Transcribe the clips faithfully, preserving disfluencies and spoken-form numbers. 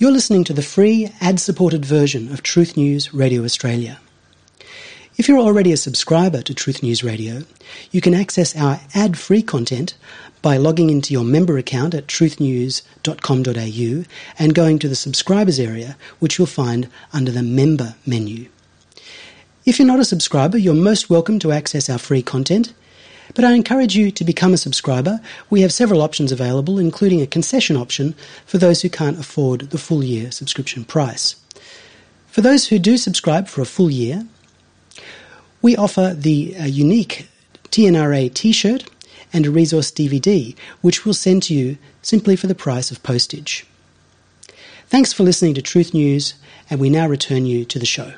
You're listening to the free, ad-supported version of Truth News Radio Australia. If you're already a subscriber to Truth News Radio, you can access our ad-free content by logging into your member account at truth news dot com dot a u and going to the subscribers area, which you'll find under the member menu. If you're not a subscriber, you're most welcome to access our free content, but I encourage you to become a subscriber. We have several options available, including a concession option for those who can't afford the full year subscription price. For those who do subscribe for a full year, we offer the uh, unique T N R A t-shirt and a resource D V D, which we'll send to you simply for the price of postage. Thanks for listening to Truth News, and we now return you to the show.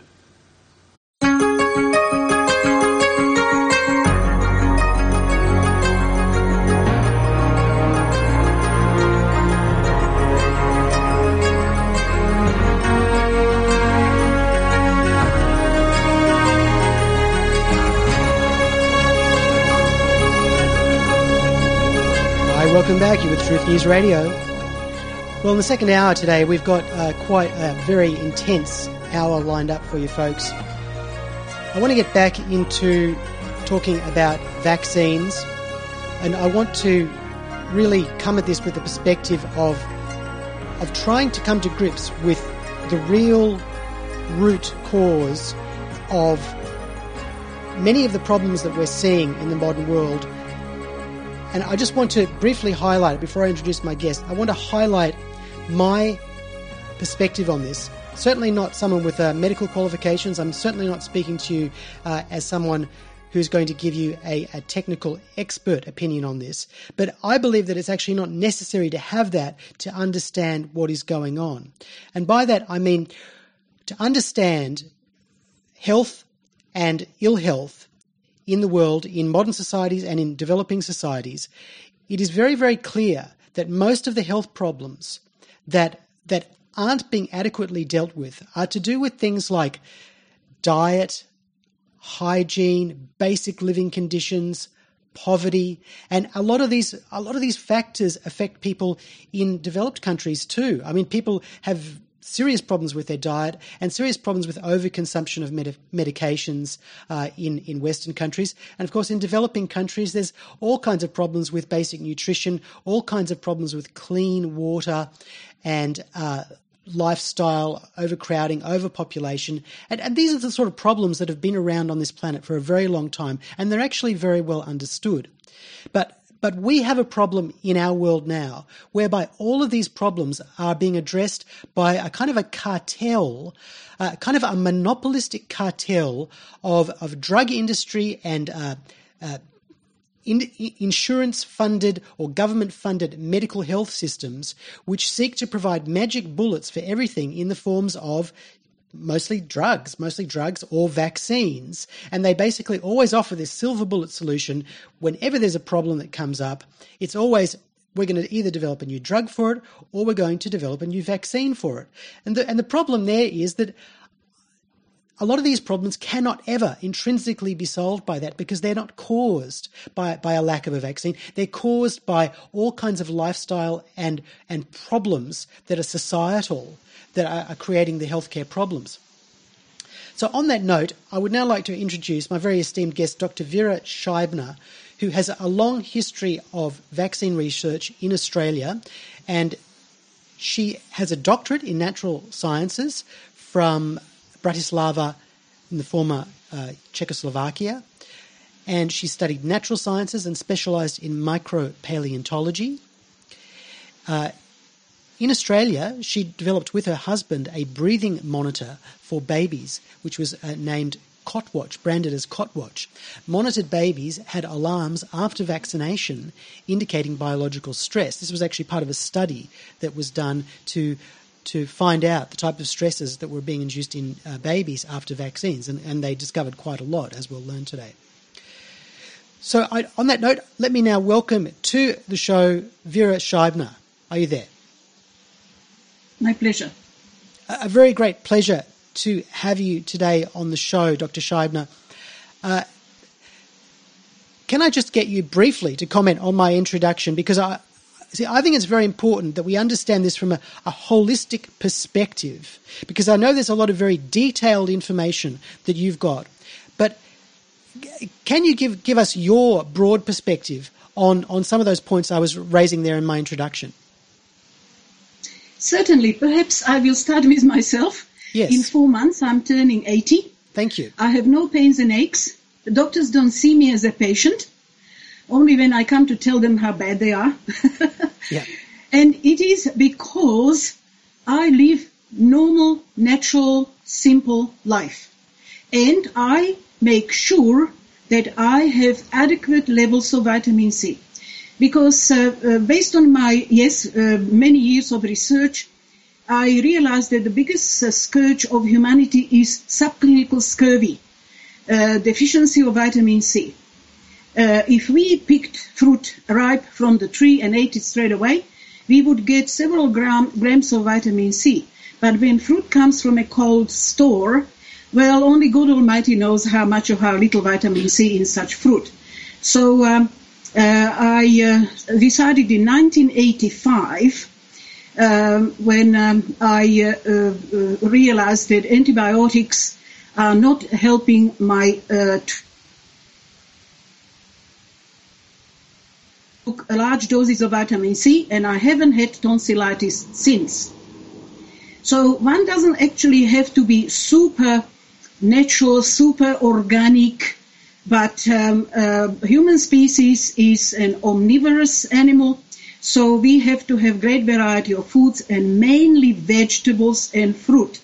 Welcome back. You're with Truth News Radio. Well, in the second hour today, we've got uh, quite a very intense hour lined up for you folks. I want to get back into talking about vaccines, and I want to really come at this with the perspective of, of trying to come to grips with the real root cause of many of the problems that we're seeing in the modern world. And I just want to briefly highlight, before I introduce my guest, I want to highlight my perspective on this. Certainly not someone with uh, medical qualifications. I'm certainly not speaking to you uh, as someone who's going to give you a, a technical expert opinion on this. But I believe that it's actually not necessary to have that to understand what is going on. And by that, I mean to understand health and ill health in the world, in modern societies and in developing societies, it is very, very clear that most of the health problems that that aren't being adequately dealt with are to do with things like diet, hygiene, basic living conditions, poverty, and a lot of these a lot of these factors affect people in developed countries too. I mean, people have serious problems with their diet and serious problems with overconsumption of med- medications uh, in, in Western countries. And of course, in developing countries, there's all kinds of problems with basic nutrition, all kinds of problems with clean water and uh, lifestyle, overcrowding, overpopulation. And, and these are the sort of problems that have been around on this planet for a very long time, and they're actually very well understood. But But we have a problem in our world now whereby all of these problems are being addressed by a kind of a cartel, uh, kind of a monopolistic cartel of, of drug industry and uh, uh, in, insurance-funded or government-funded medical health systems which seek to provide magic bullets for everything in the forms of mostly drugs, mostly drugs or vaccines. And they basically always offer this silver bullet solution. Whenever there's a problem that comes up, it's always, we're going to either develop a new drug for it or we're going to develop a new vaccine for it. And the, and the problem there is that a lot of these problems cannot ever intrinsically be solved by that because they're not caused by, by a lack of a vaccine. They're caused by all kinds of lifestyle and, and problems that are societal, that are creating the healthcare problems. So on that note, I would now like to introduce my very esteemed guest, Doctor Vera Scheibner, who has a long history of vaccine research in Australia, and she has a doctorate in natural sciences from Bratislava in the former uh, Czechoslovakia, and she studied natural sciences and specialised in micropaleontology. Uh, In Australia, she developed with her husband a breathing monitor for babies, which was uh, named Cotwatch, branded as Cotwatch. Monitored babies had alarms after vaccination indicating biological stress. This was actually part of a study that was done to to find out the type of stresses that were being induced in uh, babies after vaccines, and, and they discovered quite a lot, as we'll learn today. So I, on that note, let me now welcome to the show Vera Scheibner. Are you there? My pleasure. A very great pleasure to have you today on the show, Doctor Scheibner. Uh, can I just get you briefly to comment on my introduction? Because I, See, I think it's very important that we understand this from a, a holistic perspective, because I know there's a lot of very detailed information that you've got. But can you give, give us your broad perspective on, on some of those points I was raising there in my introduction? Certainly. Perhaps I will start with myself. Yes. In four months, I'm turning eighty. Thank you. I have no pains and aches. The doctors don't see me as a patient, only when I come to tell them how bad they are. Yeah. And it is because I live normal, natural, simple life. And I make sure that I have adequate levels of vitamin C. Because uh, uh, based on my, yes, uh, many years of research, I realized that the biggest uh, scourge of humanity is subclinical scurvy, uh, deficiency of vitamin C. Uh, if we picked fruit ripe from the tree and ate it straight away, we would get several gram, grams of vitamin C. But when fruit comes from a cold store, well, only God Almighty knows how much or how little vitamin C in such fruit. So um, uh, I uh, decided in nineteen eighty-five, um, when um, I uh, uh, realized that antibiotics are not helping my uh, took large doses of vitamin C, and I haven't had tonsillitis since. So one doesn't actually have to be super natural, super organic, but um, uh, human species is an omnivorous animal, so we have to have great variety of foods, and mainly vegetables and fruit.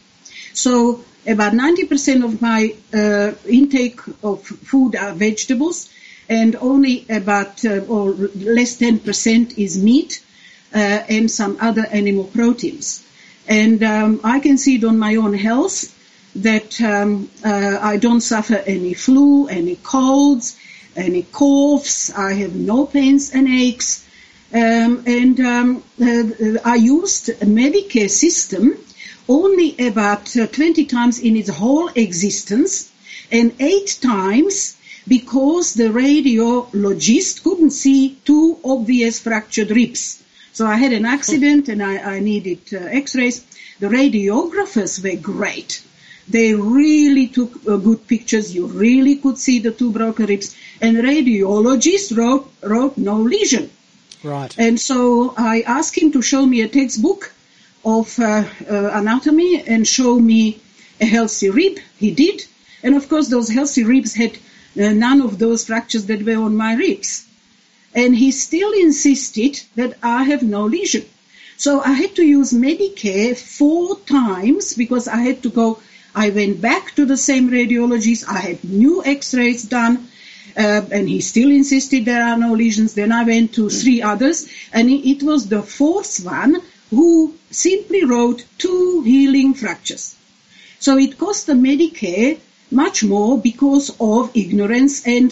So about ninety percent of my uh, intake of food are vegetables, and only about uh, or less ten percent is meat uh, and some other animal proteins. And um, I can see it on my own health that um, uh, I don't suffer any flu, any colds, any coughs. I have no pains and aches. Um, and um, uh, I used a Medicare system only about uh, twenty times in its whole existence, and eight times because the radiologist couldn't see two obvious fractured ribs. So I had an accident and I, I needed uh, x-rays. The radiographers were great. They really took uh, good pictures. You really could see the two broken ribs. And the radiologist wrote, wrote no lesion. Right. And so I asked him to show me a textbook of uh, uh, anatomy and show me a healthy rib. He did. And of course those healthy ribs had Uh, none of those fractures that were on my ribs. And he still insisted that I have no lesion. So I had to use Medicare four times because I had to go, I went back to the same radiologist, I had new x-rays done, uh, and he still insisted there are no lesions. Then I went to three others, and it was the fourth one who simply wrote two healing fractures. So it cost the Medicare much more because of ignorance and,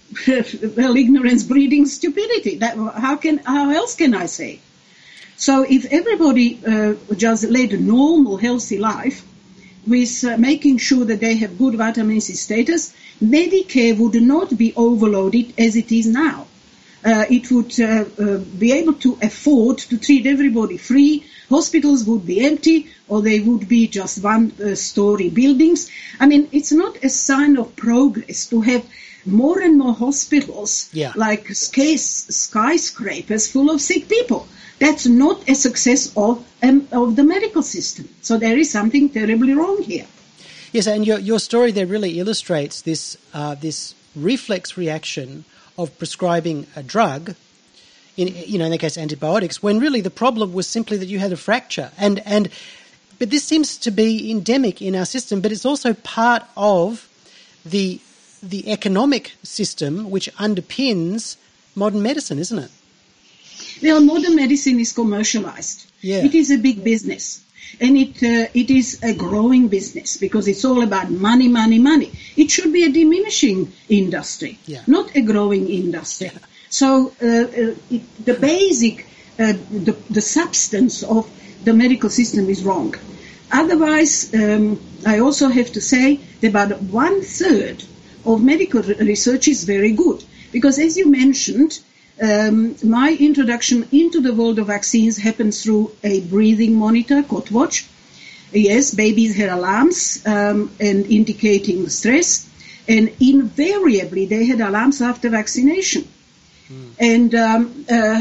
well, ignorance breeding stupidity. That, how can, how else can I say? So if everybody uh, just led a normal, healthy life with uh, making sure that they have good vitamin C status, Medicare would not be overloaded as it is now. Uh, it would uh, uh, be able to afford to treat everybody free. Hospitals would be empty, or they would be just one-story buildings. I mean, it's not a sign of progress to have more and more hospitals, yeah. like skys- skyscrapers full of sick people. That's not a success of um, of the medical system. So there is something terribly wrong here. Yes, and your your story there really illustrates this uh, this reflex reaction of prescribing a drug, in you know in the case antibiotics, when really the problem was simply that you had a fracture. And and but this seems to be endemic in our system, but it's also part of the the economic system which underpins modern medicine, isn't it? Well, modern medicine is commercialized. Yeah. It is a big business. And it uh, it is a growing business because it's all about money, money, money. It should be a diminishing industry, yeah. not a growing industry. Yeah. So uh, uh, it, the basic, uh, the, the substance of the medical system is wrong. Otherwise, um, I also have to say that about one third of medical research is very good. Because as you mentioned, Um, my introduction into the world of vaccines happened through a breathing monitor, cot watch. Yes, babies had alarms um, and indicating stress, and invariably they had alarms after vaccination. Mm. And um, uh,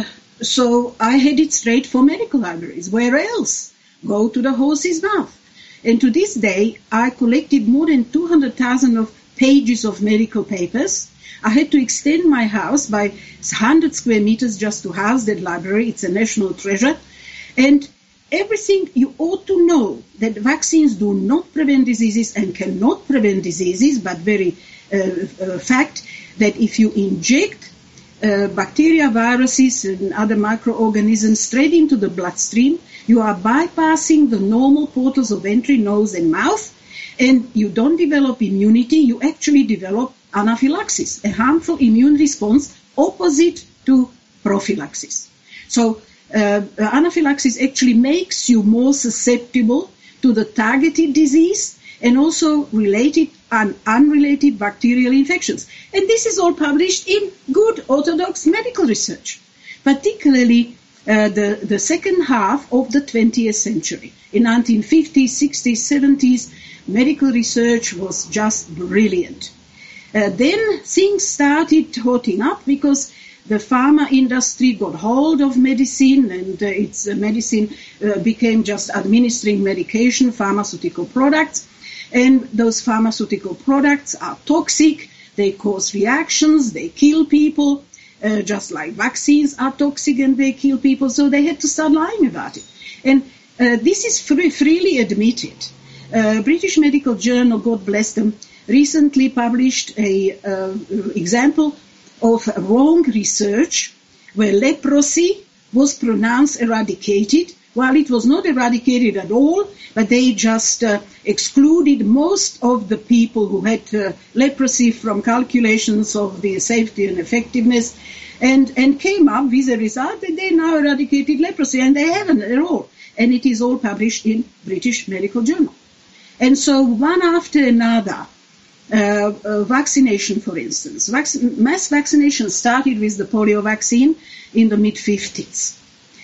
so I headed straight for medical libraries. Where else? Go to the horse's mouth. And to this day, I collected more than two hundred thousand of pages of medical papers. I had to extend my house by one hundred square meters just to house that library. It's a national treasure. And everything you ought to know, that vaccines do not prevent diseases and cannot prevent diseases, but very uh, uh, fact that if you inject uh, bacteria, viruses, and other microorganisms straight into the bloodstream, you are bypassing the normal portals of entry, nose and mouth, and you don't develop immunity, you actually develop anaphylaxis, a harmful immune response opposite to prophylaxis. So uh, anaphylaxis actually makes you more susceptible to the targeted disease and also related and unrelated bacterial infections. And this is all published in good orthodox medical research, particularly uh, the, the second half of the twentieth century. In nineteen fifties, sixties, seventies, medical research was just brilliant. Uh, then things started hotting up because the pharma industry got hold of medicine, and uh, its uh, medicine uh, became just administering medication, pharmaceutical products. And those pharmaceutical products are toxic, they cause reactions, they kill people, uh, just like vaccines are toxic and they kill people, so they had to start lying about it. And uh, this is free, freely admitted. Uh, British Medical Journal, God bless them, recently published a uh, example of wrong research where leprosy was pronounced eradicated, while it was not eradicated at all, but they just uh, excluded most of the people who had uh, leprosy from calculations of the safety and effectiveness, and, and came up with a result that they now eradicated leprosy, and they haven't at all. And it is all published in British Medical Journal. And so one after another, uh, uh, vaccination, for instance, vac- mass vaccination started with the polio vaccine in the mid fifties.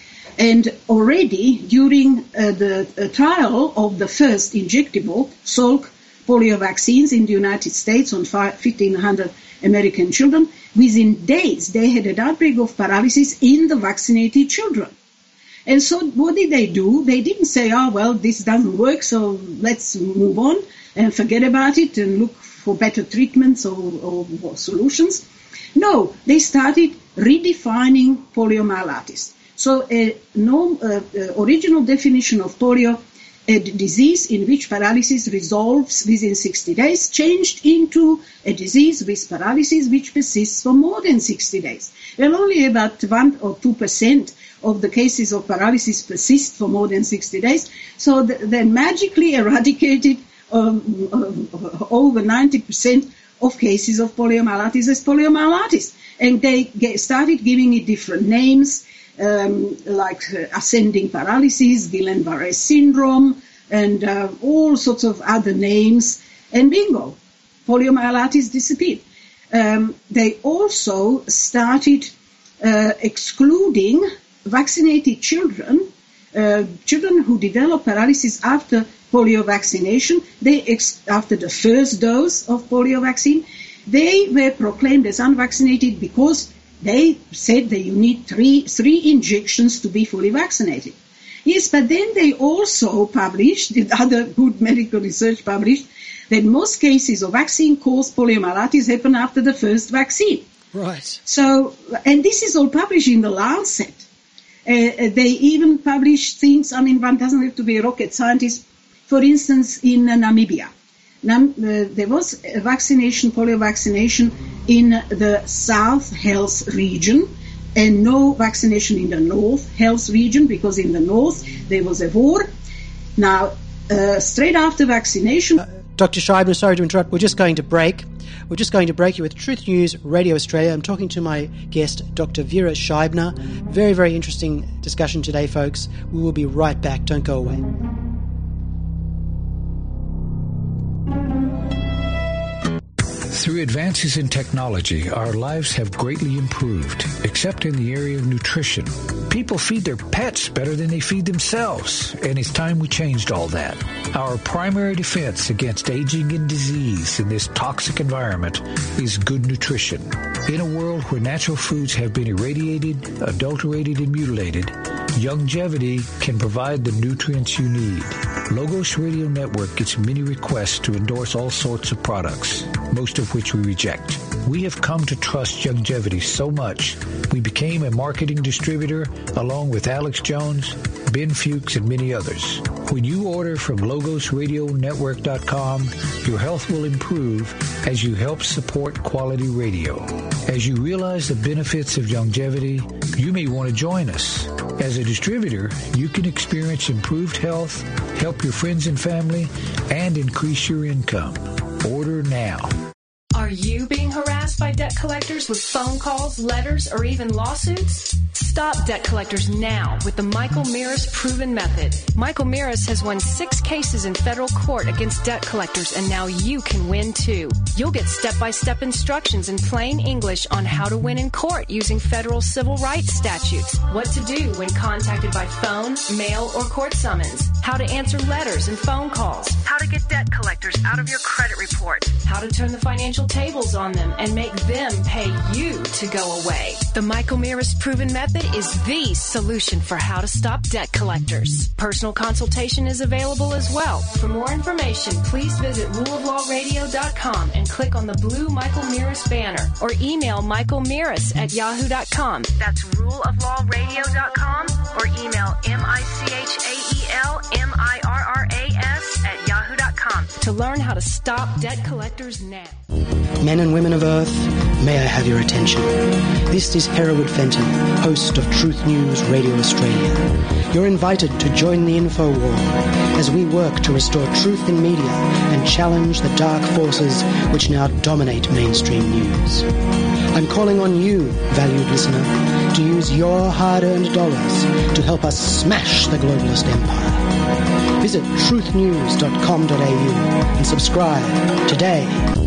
And already during uh, the uh, trial of the first injectable Salk polio vaccines in the United States on fifteen hundred American children, within days they had an outbreak of paralysis in the vaccinated children. And so what did they do? They didn't say, oh, well, this doesn't work, so let's move on and forget about it and look for better treatments or, or, or solutions. No, they started redefining poliomyelitis. So a no, uh, uh, original definition of polio, a disease in which paralysis resolves within sixty days, changed into a disease with paralysis which persists for more than sixty days. Well, only about one or two percent of the cases of paralysis persist for more than sixty days. So th- they magically eradicated um, uh, over ninety percent of cases of poliomyelitis as poliomyelitis. And they get, started giving it different names, um, like uh, ascending paralysis, Guillain-Barré syndrome, and uh, all sorts of other names. And bingo, poliomyelitis disappeared. Um, they also started uh, excluding vaccinated children, uh, children who develop paralysis after polio vaccination, they ex- after the first dose of polio vaccine, they were proclaimed as unvaccinated because they said that you need three, three injections to be fully vaccinated. Yes, but then they also published, the other good medical research published, that most cases of vaccine-caused poliomyelitis happen after the first vaccine. Right. So, and this is all published in the Lancet. Uh, they even publish things, I mean, one doesn't have to be a rocket scientist. For instance, in uh, Namibia, Nam- uh, there was a vaccination, polio vaccination in the South Health region, and no vaccination in the North Health region, because in the North there was a war. Now, uh, straight after vaccination... Uh, Doctor Scheibner, sorry to interrupt, we're just going to break. We're just going to break you with Truth News Radio Australia. I'm talking to my guest, Doctor Vera Scheibner. Very, very interesting discussion today, folks. We will be right back. Don't go away. Through advances in technology, our lives have greatly improved, except in the area of nutrition. People feed their pets better than they feed themselves, and it's time we changed all that. Our primary defense against aging and disease in this toxic environment is good nutrition. In a world where natural foods have been irradiated, adulterated, and mutilated, Youngevity can provide the nutrients you need. Logos Radio Network gets many requests to endorse all sorts of products, most of which we reject. We have come to trust Youngevity so much, we became a marketing distributor along with Alex Jones, Ben Fuchs, and many others. When you order from logos radio network dot com, your health will improve as you help support quality radio. As you realize the benefits of Youngevity, you may want to join us. As a distributor, you can experience improved health, help your friends and family, and increase your income. Order now. Are you being harassed by debt collectors with phone calls, letters, or even lawsuits? Stop debt collectors now with the Michael Mirris Proven Method. Michael Mirris has won six cases in federal court against debt collectors, and now you can win too. You'll get step-by-step instructions in plain English on how to win in court using federal civil rights statutes, what to do when contacted by phone, mail, or court summons, how to answer letters and phone calls, how to get debt collectors out of your credit report, how to turn the financial tables on them and make them pay you to go away. The Michael Mirris Proven Method is the solution for how to stop debt collectors. Personal consultation is available as well. For more information, please visit rule of law radio dot com and click on the blue Michael Mirris banner, or email michael mirris at yahoo dot com. That's rule of law radio dot com, or email M I C H A E L M I R R A S at yahoo dot com to learn how to stop debt collectors now. Men and women of Earth, may I have your attention. This is Hereward Fenton, host of Truth News Radio Australia. You're invited to join the info war as we work to restore truth in media and challenge the dark forces which now dominate mainstream news. I'm calling on you, valued listener, to use your hard-earned dollars to help us smash the globalist empire. Visit truth news dot com dot a u and subscribe today.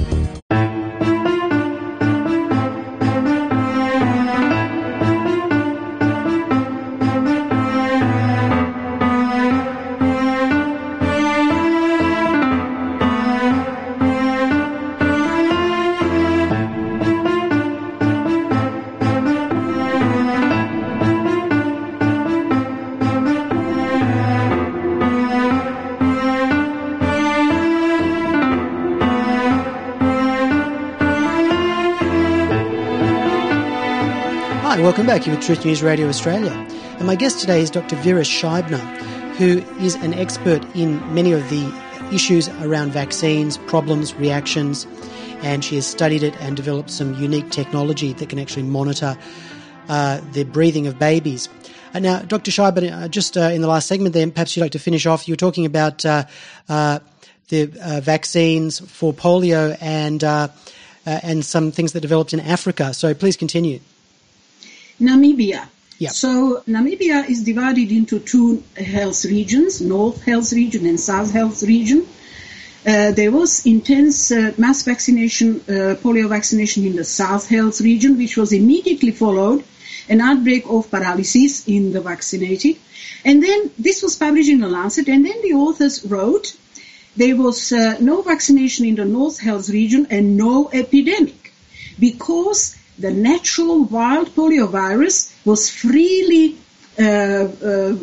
Welcome back. You're with Truth News Radio Australia. And my guest today is Doctor Vera Scheibner, who is an expert in many of the issues around vaccines, problems, reactions, and she has studied it and developed some unique technology that can actually monitor uh, the breathing of babies. Uh, now, Doctor Scheibner, uh, just uh, in the last segment there, perhaps you'd like to finish off. You were talking about uh, uh, the uh, vaccines for polio and, uh, uh, and some things that developed in Africa. So please continue. Namibia. Yep. So Namibia is divided into two health regions, North Health Region and South Health Region. Uh, there was intense uh, mass vaccination, uh, polio vaccination in the South Health Region, which was immediately followed an outbreak of paralysis in the vaccinated. And then this was published in the Lancet, and then the authors wrote there was uh, no vaccination in the North Health Region and no epidemic because the natural wild poliovirus was freely uh, uh,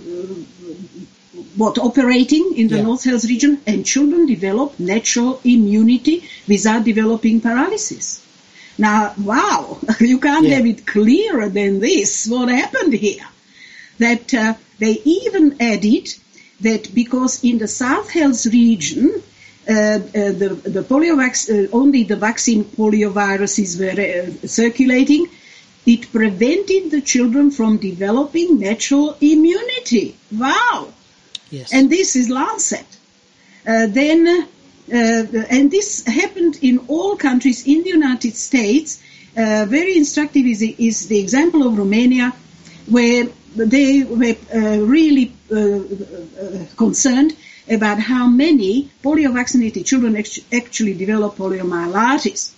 what operating in the yeah. North Health Region, and children developed natural immunity without developing paralysis. Now, wow, you can't yeah. have it clearer than this. What happened here? That uh, they even added that because in the South Health Region, Uh, uh, the, the polio vac- uh, only the vaccine polioviruses were uh, circulating, it prevented the children from developing natural immunity. Wow! Yes. And this is Lancet. Uh, then, uh, and this happened in all countries in the United States. Uh, very instructive is, is the example of Romania, where they were uh, really uh, uh, concerned about how many polio-vaccinated children actually develop poliomyelitis.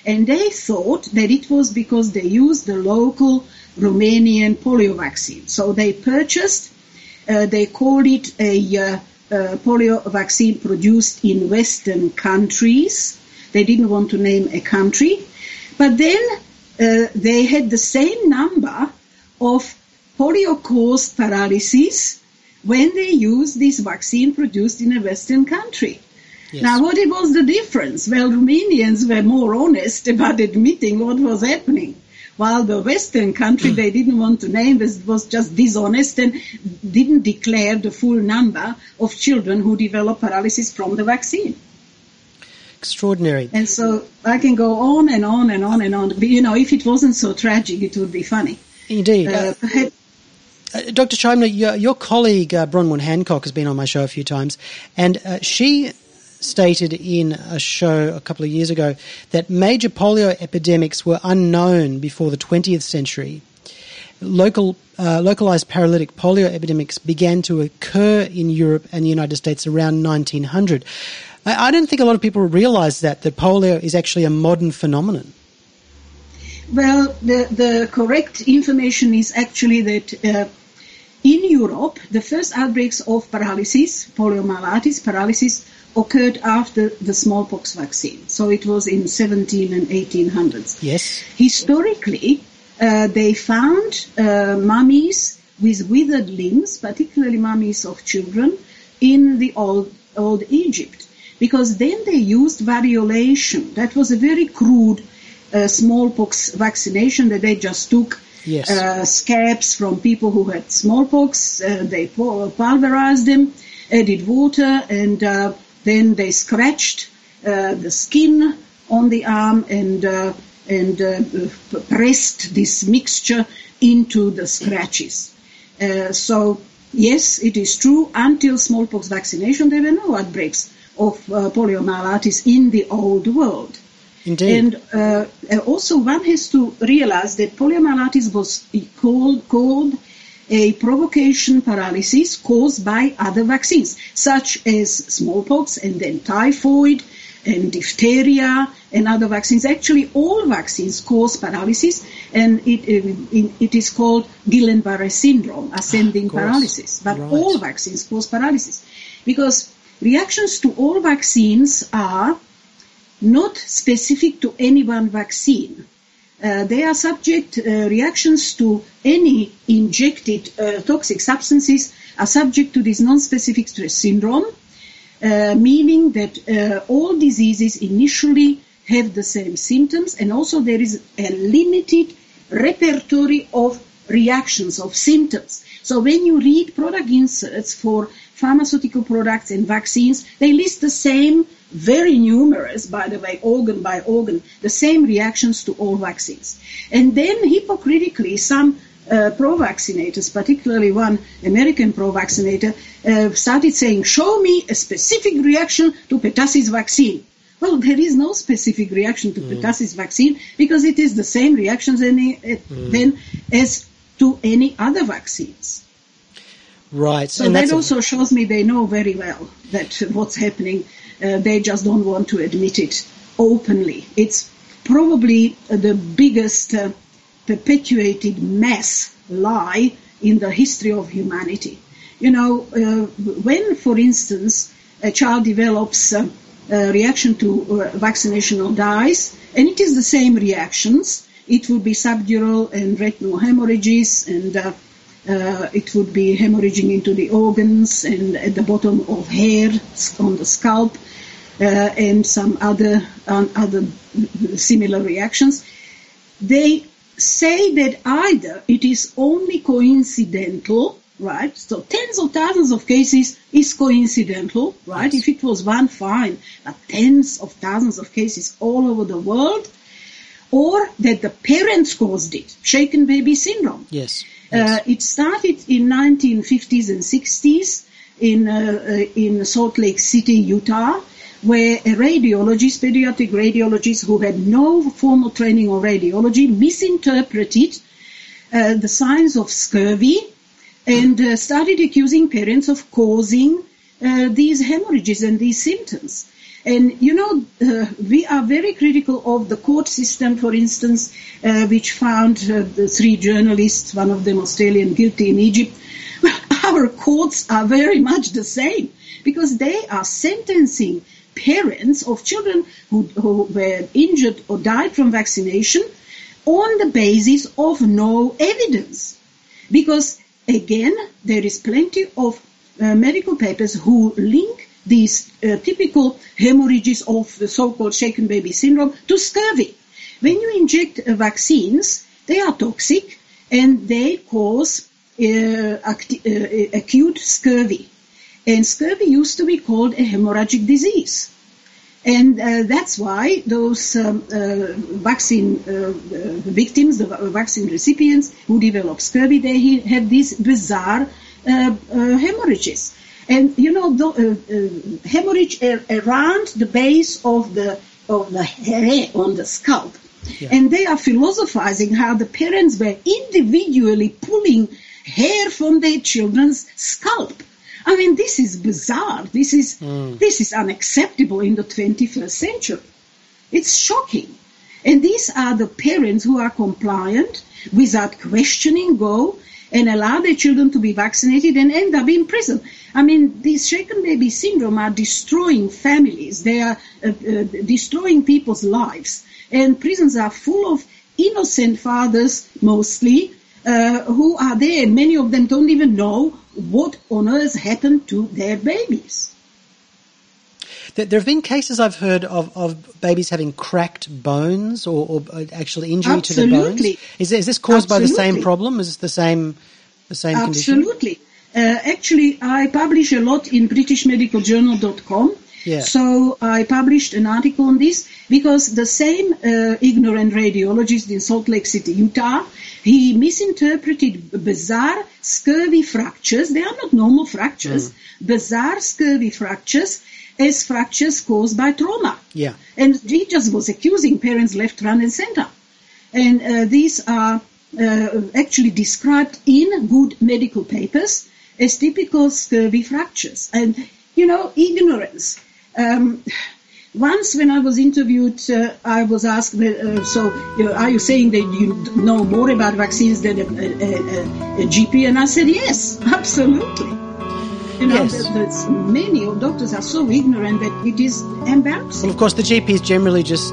And they thought that it was because they used the local Romanian polio vaccine. So they purchased, uh, they called it a uh, uh, polio vaccine produced in Western countries. They didn't want to name a country. But then uh, they had the same number of polio-caused paralysis when they used this vaccine produced in a Western country. Yes. Now, what was the difference? Well, Romanians were more honest about admitting what was happening, while the Western country they didn't want to name was, was just dishonest and didn't declare the full number of children who developed paralysis from the vaccine. Extraordinary. And so I can go on and on and on and on. But, you know, if it wasn't so tragic, it would be funny. Indeed. Uh, perhaps, Uh, Doctor Scheibner, your, your colleague uh, Bronwyn Hancock has been on my show a few times, and uh, she stated in a show a couple of years ago that major polio epidemics were unknown before the twentieth century. Local, uh, localized paralytic polio epidemics began to occur in Europe and the United States around nineteen hundred. I, I don't think a lot of people realize that, that polio is actually a modern phenomenon. Well, the, the correct information is actually that uh, in Europe, the first outbreaks of paralysis, poliomyelitis, paralysis, occurred after the smallpox vaccine. So it was in seventeen and eighteen hundreds. Yes. Historically, uh, they found uh, mummies with withered limbs, particularly mummies of children, in the old, old Egypt, because then they used variolation. That was a very crude Uh, smallpox vaccination that they just took yes. uh, scabs from people who had smallpox. Uh, they pulverized them, added water, and uh, then they scratched uh, the skin on the arm and uh, and uh, pressed this mixture into the scratches. Uh, so yes, it is true. Until smallpox vaccination, there were no outbreaks of uh, poliomyelitis in the old world. Indeed. And uh, also one has to realize that poliomyelitis was called, called a provocation paralysis caused by other vaccines, such as smallpox and then typhoid and diphtheria and other vaccines. Actually, all vaccines cause paralysis, and it, it, it is called Guillain-Barré syndrome, ascending paralysis. But right. all vaccines cause paralysis, because reactions to all vaccines are not specific to any one vaccine. Uh, they are subject, uh, reactions to any injected uh, toxic substances are subject to this non-specific stress syndrome, uh, meaning that uh, all diseases initially have the same symptoms, and also there is a limited repertory of reactions, of symptoms. So when you read product inserts for pharmaceutical products and vaccines, they list the same, very numerous, by the way, organ by organ, the same reactions to all vaccines. And then hypocritically, some uh, pro-vaccinators, particularly one American pro-vaccinator, uh, started saying, show me a specific reaction to pertussis vaccine. Well, there is no specific reaction to mm. pertussis vaccine because it is the same reactions any, uh, mm. then as to any other vaccines. Right. So and that that's also a... shows me they know very well that what's happening. Uh, they just don't want to admit it openly. It's probably uh, the biggest uh, perpetuated mass lie in the history of humanity. You know, uh, when, for instance, a child develops uh, a reaction to uh, vaccination or dies, and it is the same reactions, it would be subdural and retinal hemorrhages, and uh, uh, it would be hemorrhaging into the organs and at the bottom of hair on the scalp, uh, and some other uh, other similar reactions. They say that either it is only coincidental, right? So tens of thousands of cases is coincidental, right? Yes. If it was one, fine, but tens of thousands of cases all over the world, or that the parents caused it, shaken baby syndrome. Yes. yes. Uh, it started in nineteen fifties and sixties in uh, uh, in Salt Lake City, Utah, where a radiologist, pediatric radiologist who had no formal training of radiology, misinterpreted uh, the signs of scurvy and uh, started accusing parents of causing uh, these hemorrhages and these symptoms. And, you know, uh, we are very critical of the court system, for instance, uh, which found uh, the three journalists, one of them Australian, guilty in Egypt. Our courts are very much the same because they are sentencing parents of children who, who were injured or died from vaccination on the basis of no evidence. Because, again, there is plenty of uh, medical papers who link these uh, typical hemorrhages of the so-called shaken baby syndrome to scurvy. When you inject uh, vaccines, they are toxic and they cause uh, acti- uh, acute scurvy. And scurvy used to be called a hemorrhagic disease. And uh, that's why those um, uh, vaccine uh, victims, the vaccine recipients who develop scurvy, they have these bizarre uh, uh, hemorrhages. And, you know, the uh, uh, hemorrhage around the base of the of the hair on the scalp. Yeah. And they are philosophizing how the parents were individually pulling hair from their children's scalp. I mean, this is bizarre. This is mm. this is unacceptable in the twenty-first century. It's shocking. And these are the parents who are compliant, without questioning, go and allow their children to be vaccinated and end up in prison. I mean, these shaken baby syndrome are destroying families. They are uh, uh, destroying people's lives. And prisons are full of innocent fathers, mostly, uh, who are there. Many of them don't even know what on earth happened to their babies. There have been cases I've heard of, of babies having cracked bones or, or actual injury Absolutely. to the bones. Is, is this caused Absolutely. by the same problem? Is this the same the same condition? Absolutely. Uh, actually, I publish a lot in British Medical Journal dot com. Yeah. So I published an article on this because the same uh, ignorant radiologist in Salt Lake City, Utah, he misinterpreted bizarre scurvy fractures. They are not normal fractures. Mm. Bizarre scurvy fractures as fractures caused by trauma. Yeah. And he just was accusing parents left, right, and center. And uh, these are uh, actually described in good medical papers as typical scurvy fractures. And, you know, ignorance. Um, once when I was interviewed, uh, I was asked, uh, so you know, are you saying that you know more about vaccines than a, a, a, a G P? And I said, yes, absolutely. You know, yes. the, the, many of doctors are so ignorant that it is embarrassing. Well, of course, the G Ps generally just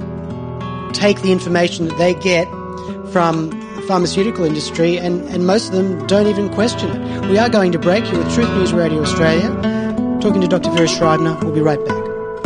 take the information that they get from the pharmaceutical industry, and, and most of them don't even question it. We are going to break here with Truth News Radio Australia, talking to Doctor Vera Schreibner. We'll be right back.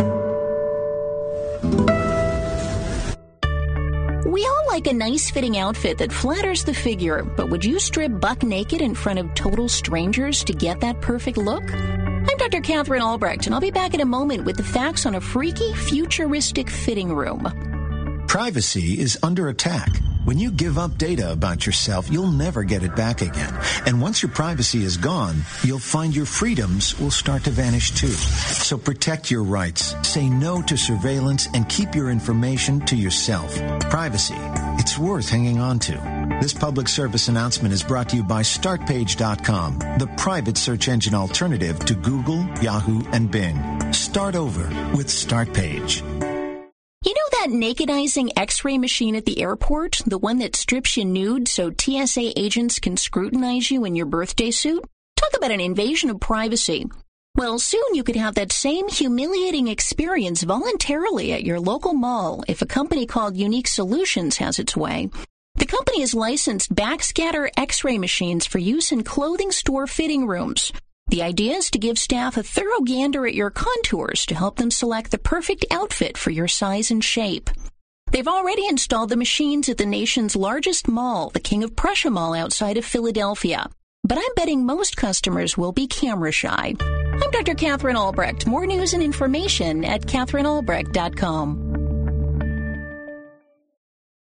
We all like a nice-fitting outfit that flatters the figure, but would you strip buck naked in front of total strangers to get that perfect look? I'm Doctor Catherine Albrecht, and I'll be back in a moment with the facts on a freaky, futuristic fitting room. Privacy is under attack. When you give up data about yourself, you'll never get it back again. And once your privacy is gone, you'll find your freedoms will start to vanish too. So protect your rights, say no to surveillance, and keep your information to yourself. Privacy, it's worth hanging on to. This public service announcement is brought to you by Start Page dot com, the private search engine alternative to Google, Yahoo, and Bing. Start over with StartPage. You know that nakedizing X-ray machine at the airport? The one that strips you nude so T S A agents can scrutinize you in your birthday suit? Talk about an invasion of privacy. Well, soon you could have that same humiliating experience voluntarily at your local mall if a company called Unique Solutions has its way. The company has licensed backscatter X-ray machines for use in clothing store fitting rooms. The idea is to give staff a thorough gander at your contours to help them select the perfect outfit for your size and shape. They've already installed the machines at the nation's largest mall, the King of Prussia Mall outside of Philadelphia. But I'm betting most customers will be camera shy. I'm Doctor Catherine Albrecht. More news and information at Catherine Albrecht dot com.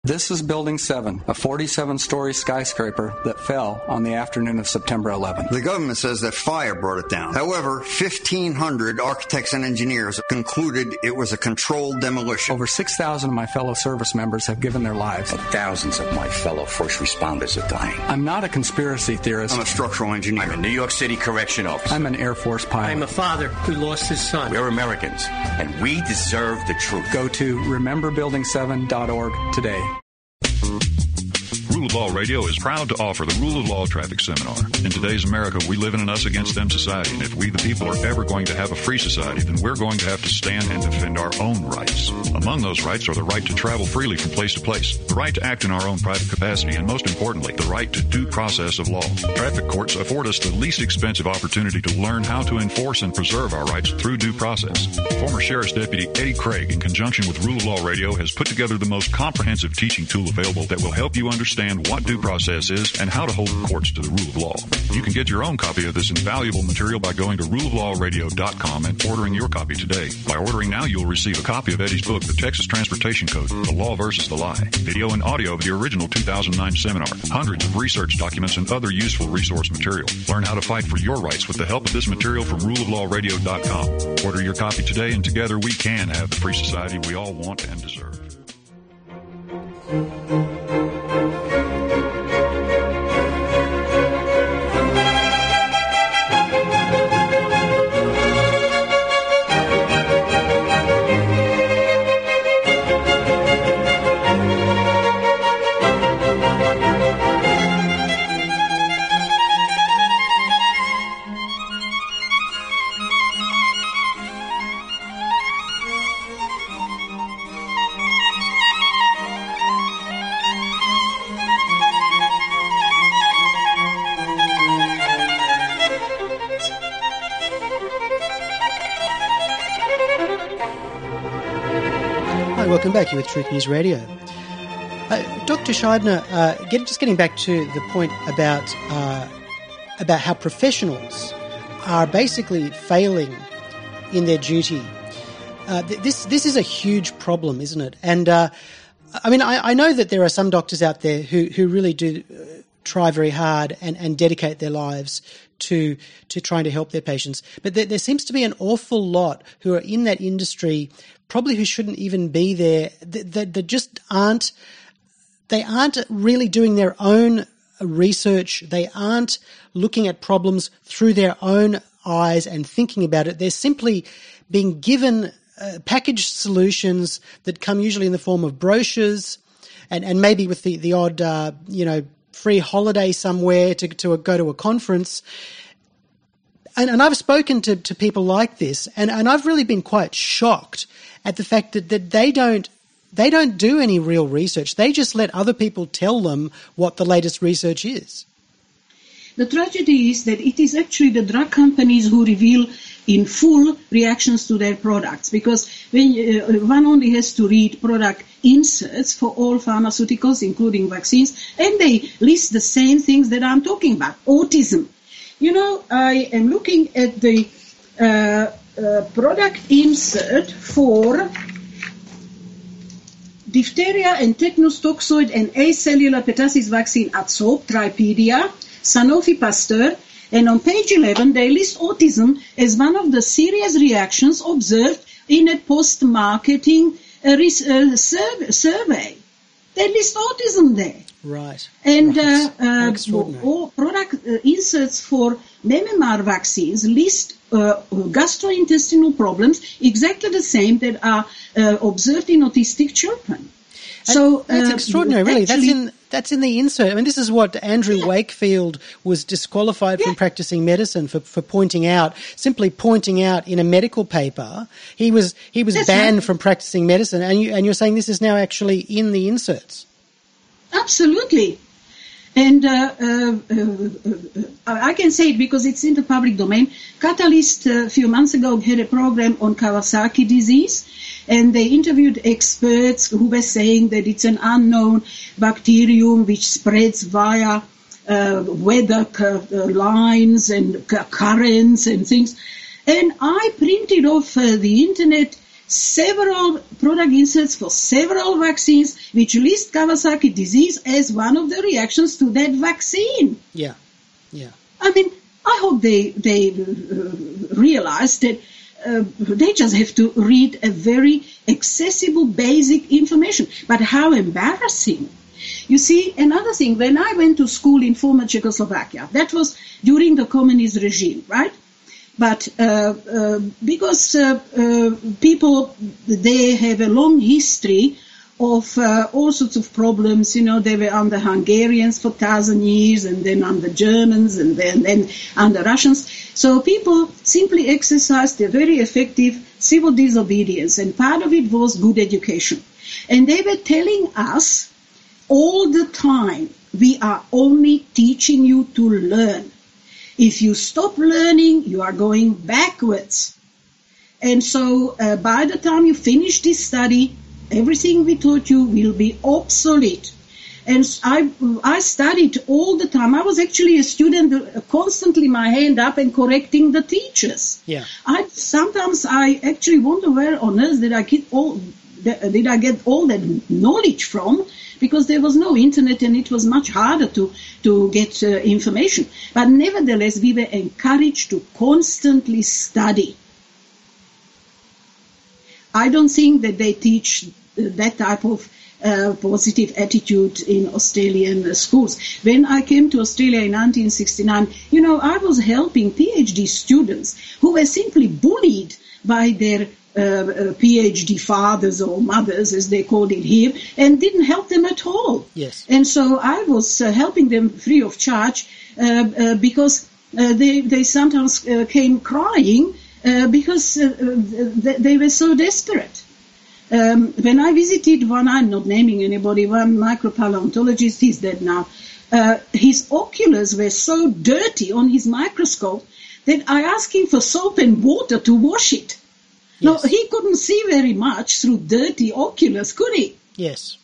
This is Building seven, a forty-seven story skyscraper that fell on the afternoon of September eleventh. The government says that fire brought it down. However, fifteen hundred architects and engineers concluded it was a controlled demolition. Over six thousand of my fellow service members have given their lives. And thousands of my fellow first responders are dying. I'm not a conspiracy theorist. I'm a structural engineer. I'm a New York City correction officer. I'm an Air Force pilot. I'm a father who lost his son. We're Americans, and we deserve the truth. Go to remember building seven dot org today. Rule of Law Radio is proud to offer the Rule of Law Traffic Seminar. In today's America, we live in an us-against-them society, and if we the people are ever going to have a free society, then we're going to have to stand and defend our own rights. Among those rights are the right to travel freely from place to place, the right to act in our own private capacity, and most importantly, the right to due process of law. Traffic courts afford us the least expensive opportunity to learn how to enforce and preserve our rights through due process. Former Sheriff's Deputy Eddie Craig, in conjunction with Rule of Law Radio, has put together the most comprehensive teaching tool available that will help you understand what due process is and how to hold the courts to the rule of law. You can get your own copy of this invaluable material by going to rule of law radio dot com and ordering your copy today. By ordering now, you'll receive a copy of Eddie's book, The Texas Transportation Code, The Law versus the Lie, video and audio of the original two thousand nine seminar, hundreds of research documents, and other useful resource material. Learn how to fight for your rights with the help of this material from rule of law radio dot com. Order your copy today, and together we can have the free society we all want and deserve. Welcome back. You're with Truth News Radio. Uh, Doctor Scheidner, uh, get, just getting back to the point about uh, about how professionals are basically failing in their duty. Uh, th- this this is a huge problem, isn't it? And uh, I mean, I, I know that there are some doctors out there who who really do uh, try very hard and, and dedicate their lives to to trying to help their patients, but there, there seems to be an awful lot who are in that industry, probably who shouldn't even be there, that, that, that just aren't, they aren't really doing their own research. They aren't looking at problems through their own eyes and thinking about it. They're simply being given uh, packaged solutions that come usually in the form of brochures and, and maybe with the, the odd, uh, you know, free holiday somewhere to, to a, go to a conference. And, and I've spoken to, to people like this, and, and I've really been quite shocked at the fact that, that they don't they don't do any real research. They just let other people tell them what the latest research is. The tragedy is that it is actually the drug companies who reveal in full reactions to their products, because when uh, one only has to read product inserts for all pharmaceuticals, including vaccines, and they list the same things that I'm talking about. Autism. You know, I am looking at the uh, uh, product insert for diphtheria and tetanus toxoid and acellular pertussis vaccine Adsorb, Tripedia, Sanofi Pasteur, and on page eleven they list autism as one of the serious reactions observed in a post-marketing uh, res- uh, sur- survey. They list autism there. Right. And right. Uh, uh, all product uh, inserts for MMR vaccines list uh, gastrointestinal problems exactly the same that are uh, observed in autistic children. And so that's uh, extraordinary, really. Actually, that's in that's in the insert. I mean, this is what Andrew yeah. Wakefield was disqualified yeah. from practicing medicine for, for pointing out, simply pointing out in a medical paper. He was he was that's banned right. from practicing medicine, and you and you're saying this is now actually in the inserts. Absolutely. And uh, uh, uh, uh, I can say it because it's in the public domain. Catalyst uh, a few months ago had a program on Kawasaki disease, and they interviewed experts who were saying that it's an unknown bacterium which spreads via uh, weather uh, lines and currents and things. And I printed off uh, the internet several product inserts for several vaccines which list Kawasaki disease as one of the reactions to that vaccine. Yeah, yeah. I mean, I hope they they uh, realize that uh, they just have to read a very accessible, basic information. But how embarrassing. You see, another thing, when I went to school in former Czechoslovakia, that was during the communist regime, right? But uh, uh, because uh, uh, people, they have a long history of uh, all sorts of problems. You know, they were under Hungarians for thousand years, and then under Germans, and then, then under Russians. So people simply exercised a very effective civil disobedience, and part of it was good education. And they were telling us all the time, we are only teaching you to learn. If you stop learning, you are going backwards. And so uh, by the time you finish this study, everything we taught you will be obsolete. And I, I studied all the time. I was actually a student, uh, constantly my hand up and correcting the teachers. Yeah. I sometimes I actually wonder where on earth did I get all did I get all that knowledge from, because there was no internet and it was much harder to, to get uh, information. But nevertheless, we were encouraged to constantly study. I don't think that they teach uh, that type of uh, positive attitude in Australian uh, schools. When I came to Australia in nineteen sixty-nine, you know, I was helping PhD students who were simply bullied by their Uh, uh, PhD fathers or mothers, as they called it here, and didn't help them at all. Yes. And so I was uh, helping them free of charge uh, uh, because uh, they they sometimes uh, came crying uh, because uh, uh, they were so desperate. Um, when I visited one, I'm not naming anybody, one micropaleontologist, he's dead now, uh, his oculars were so dirty on his microscope that I asked him for soap and water to wash it. Yes. No, he couldn't see very much through dirty oculars, could he? Yes.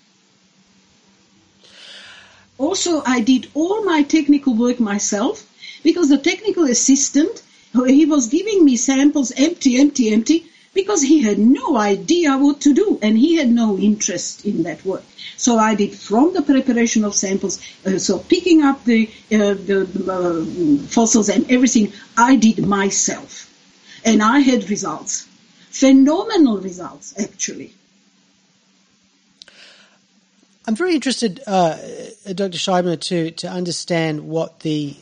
Also, I did all my technical work myself, because the technical assistant, he was giving me samples empty, empty, empty, because he had no idea what to do, and he had no interest in that work. So I did from the preparation of samples, uh, so picking up the, uh, the uh, fossils and everything, I did myself. And I had results. Phenomenal results, actually. I'm very interested, uh, Doctor Scheibner, to to understand what the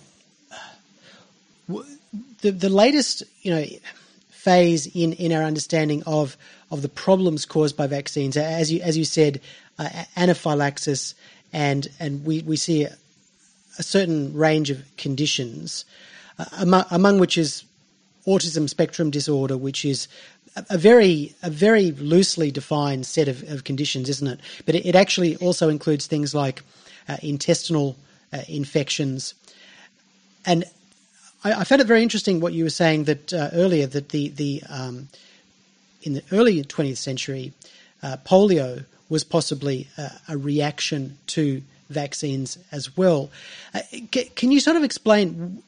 the the latest, you know, phase in, in our understanding of of the problems caused by vaccines. As you as you said, uh, anaphylaxis, and and we we see a, a certain range of conditions, uh, among, among which is autism spectrum disorder, which is a very a very loosely defined set of, of conditions, isn't it? But it, it actually also includes things like uh, intestinal uh, infections. And I, I found it very interesting what you were saying that uh, earlier, that the the um, in the early twentieth century, uh, polio was possibly uh, a reaction to vaccines as well. Uh, c- can you sort of explain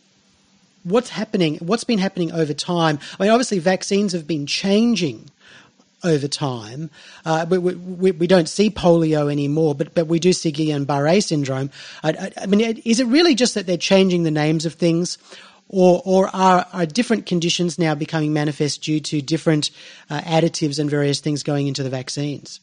what's happening, what's been happening over time? I mean, obviously vaccines have been changing over time. Uh, we, we, we don't see polio anymore, but, but we do see Guillain-Barré syndrome. I, I, I mean, is it really just that they're changing the names of things, or, or are, are different conditions now becoming manifest due to different uh, additives and various things going into the vaccines?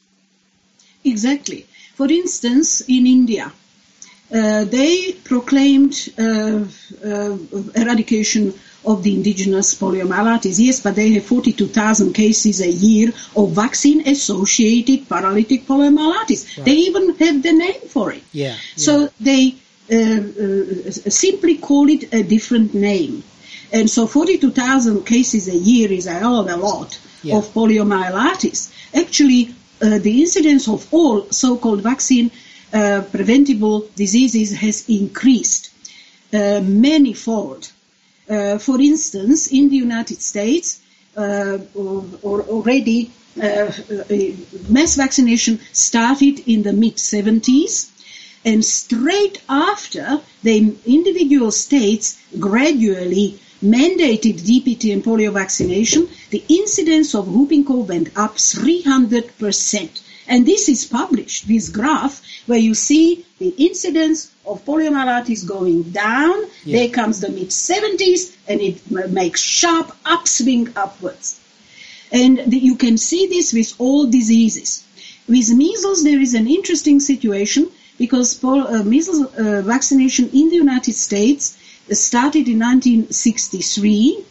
Exactly. For instance, in India, Uh, they proclaimed uh, uh, eradication of the indigenous poliomyelitis. Yes, but they have forty-two thousand cases a year of vaccine-associated paralytic poliomyelitis. Right. They even have the name for it. Yeah. So yeah. they uh, uh, simply call it a different name. And so forty-two thousand cases a year is a hell of a lot yeah. of poliomyelitis. Actually, uh, the incidence of all so-called vaccine Uh, preventable diseases has increased uh, many-fold. Uh, for instance, in the United States, uh, or, or already uh, uh, mass vaccination started in the mid seventies, and straight after, the individual states gradually mandated D P T and polio vaccination, the incidence of whooping cough went up three hundred percent. And this is published, this graph, where you see the incidence of poliomyelitis going down. Yeah. There comes the mid seventies, and it makes sharp upswing upwards. And the, you can see this with all diseases. With measles, there is an interesting situation because pol- uh, measles uh, vaccination in the United States started in nineteen sixty-three.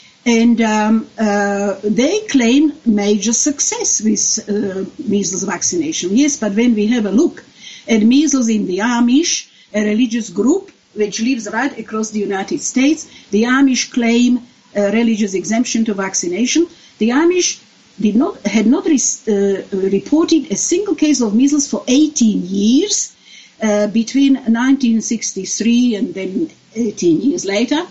And um, uh, they claim major success with uh, measles vaccination. Yes, but when we have a look at measles in the Amish, a religious group which lives right across the United States, the Amish claim uh, religious exemption to vaccination. The Amish did not had not re- uh, reported a single case of measles for eighteen years uh, between nineteen sixty-three and then eighteen years later.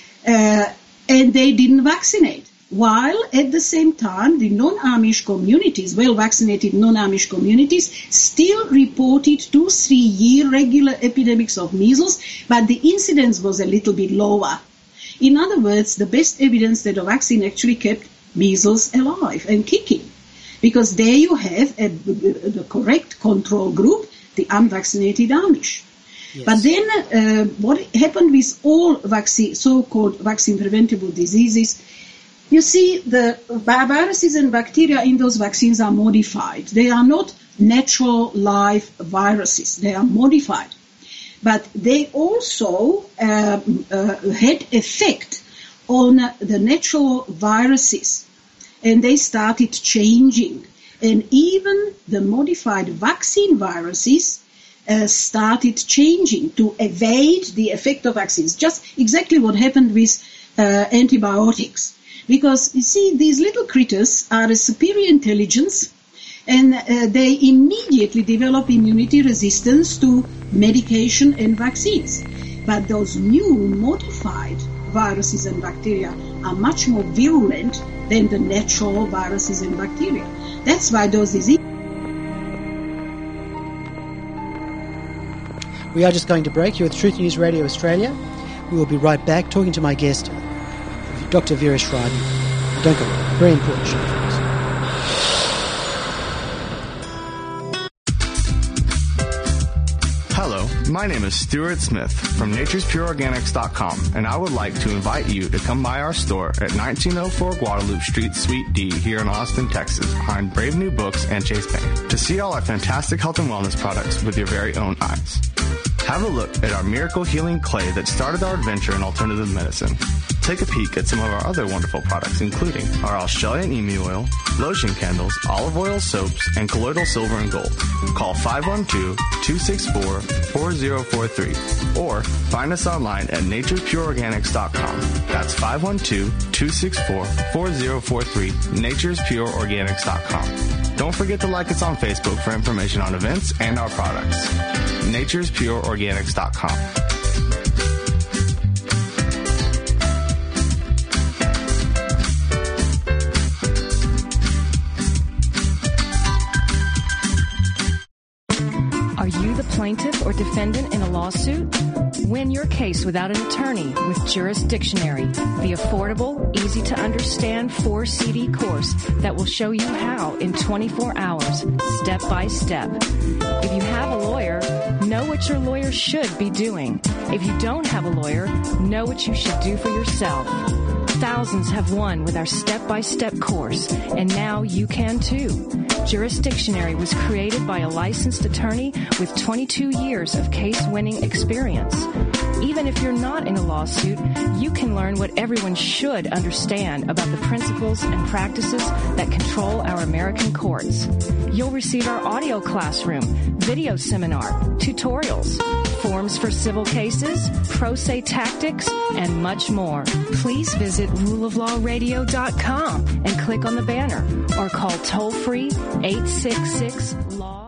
Uh, And they didn't vaccinate. While at the same time, the non-Amish communities, well-vaccinated non-Amish communities, still reported two, three-year regular epidemics of measles, but the incidence was a little bit lower. In other words, the best evidence that a vaccine actually kept measles alive and kicking. Because there you have a, the correct control group, the unvaccinated Amish. Yes. But then uh, what happened with all vaccine, so-called vaccine-preventable diseases, you see the viruses and bacteria in those vaccines are modified. They are not natural live viruses. They are modified. But they also uh, uh, had effect on the natural viruses, and they started changing. And even the modified vaccine viruses Uh, started changing to evade the effect of vaccines. Just exactly what happened with uh, antibiotics. Because, you see, these little critters are a superior intelligence, and uh, they immediately develop immunity resistance to medication and vaccines. But those new modified viruses and bacteria are much more virulent than the natural viruses and bacteria. That's why those diseases... We are just going to break. You're with Truth News Radio Australia. We will be right back talking to my guest, Doctor Vera Schreiber. Don't go away. Very important show for us. Hello, my name is Stuart Smith from natures pure organics dot com, and I would like to invite you to come by our store at nineteen oh four Guadalupe Street, Suite D, here in Austin, Texas, behind Brave New Books and Chase Bank, to see all our fantastic health and wellness products with your very own eyes. Have a look at our miracle healing clay that started our adventure in alternative medicine. Take a peek at some of our other wonderful products, including our Australian emu oil, lotion candles, olive oil soaps, and colloidal silver and gold. Call five one two, two six four, four zero four three or find us online at natures pure organics dot com. That's five one two, two six four, four zero four three, natures pure organics dot com. Don't forget to like us on Facebook for information on events and our products. natures pure organics dot com. Are you the plaintiff or defendant in a lawsuit? Win your case without an attorney with Jurisdictionary, the affordable, easy-to-understand four C D course that will show you how in twenty-four hours, step by step. If you have a lawyer, know what your lawyer should be doing. If you don't have a lawyer, know what you should do for yourself. Thousands have won with our step-by-step course, and now you can too. Jurisdictionary was created by a licensed attorney with twenty-two years of case-winning experience. Even if you're not in a lawsuit, you can learn what everyone should understand about the principles and practices that control our American courts. You'll receive our audio classroom, video seminar, tutorials, forms for civil cases, pro se tactics, and much more. Please visit rule of law radio dot com and click on the banner or call toll-free eight six six law.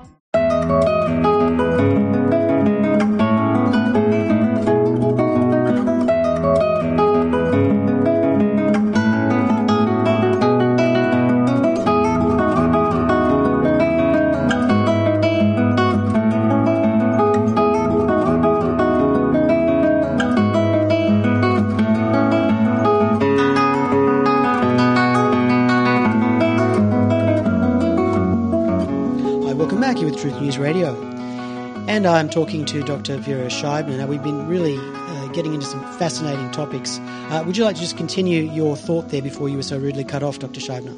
back here with Truth News Radio. And I'm talking to Doctor Vera Scheibner. Now, we've been really uh, getting into some fascinating topics. Uh, would you like to just continue your thought there before you were so rudely cut off, Doctor Scheibner?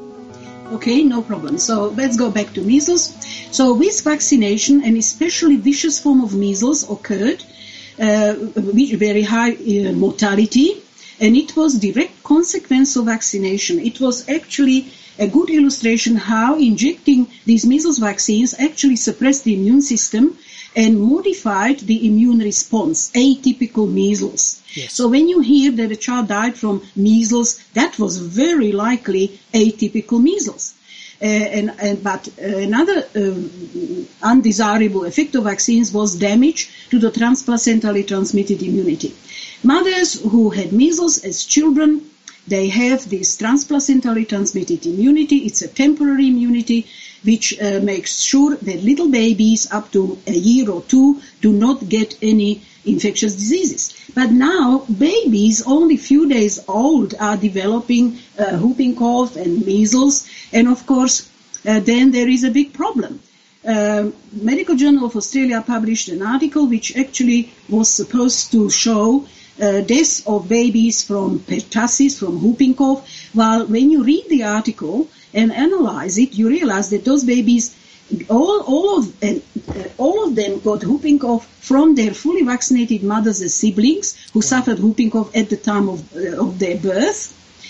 Okay, no problem. So let's go back to measles. So with vaccination, and especially vicious form of measles occurred, uh, with very high uh, mortality, and it was direct consequence of vaccination. It was actually a good illustration how injecting these measles vaccines actually suppressed the immune system and modified the immune response, atypical measles. Yes. So when you hear that a child died from measles, that was very likely atypical measles. Uh, and, and but another um, undesirable effect of vaccines was damage to the transplacentally transmitted immunity. Mothers who had measles as children, they have this transplacentally transmitted immunity. It's a temporary immunity which uh, makes sure that little babies up to a year or two do not get any infectious diseases. But now babies only few days old are developing uh, whooping cough and measles, and of course uh, then there is a big problem. Uh, Medical Journal of Australia published an article which actually was supposed to show Uh, deaths of babies from pertussis, from whooping cough, while when you read the article and analyze it, you realize that those babies, all, all, of, uh, all of them got whooping cough from their fully vaccinated mothers as siblings who suffered whooping cough at the time of, uh, of their birth.